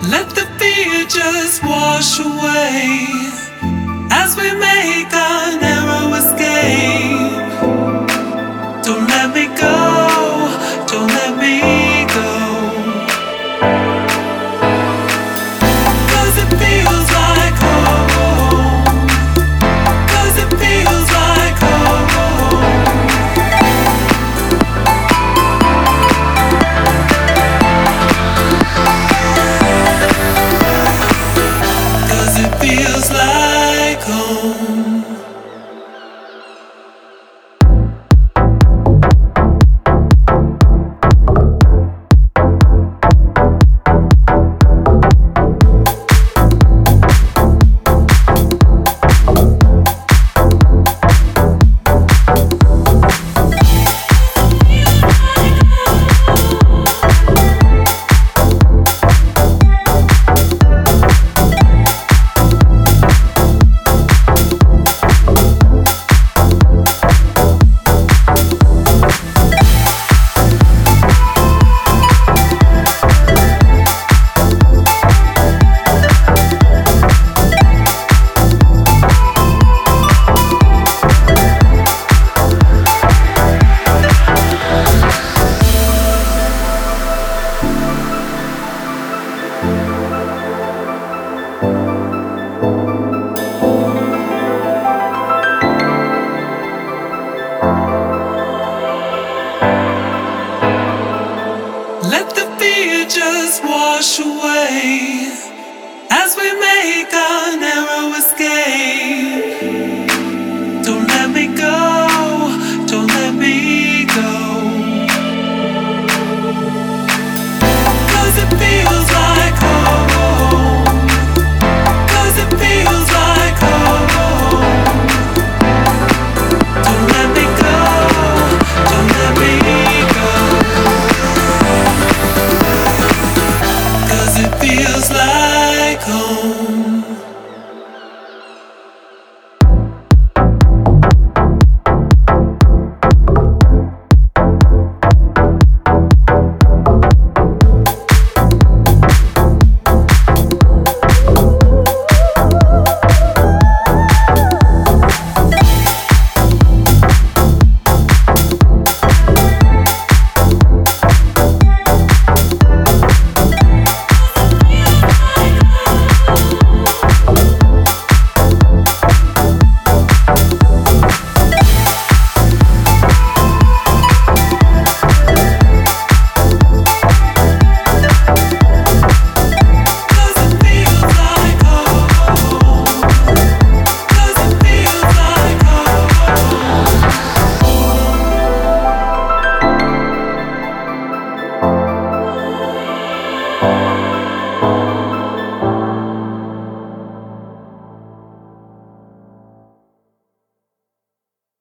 Let the fear just wash away as we make our narrow escape. Don't let me go, don't let me go. 'Cause it feels like home. 'Cause it feels like home. 'Cause it feels like home. Let the fear just wash away as we make our narrow escape.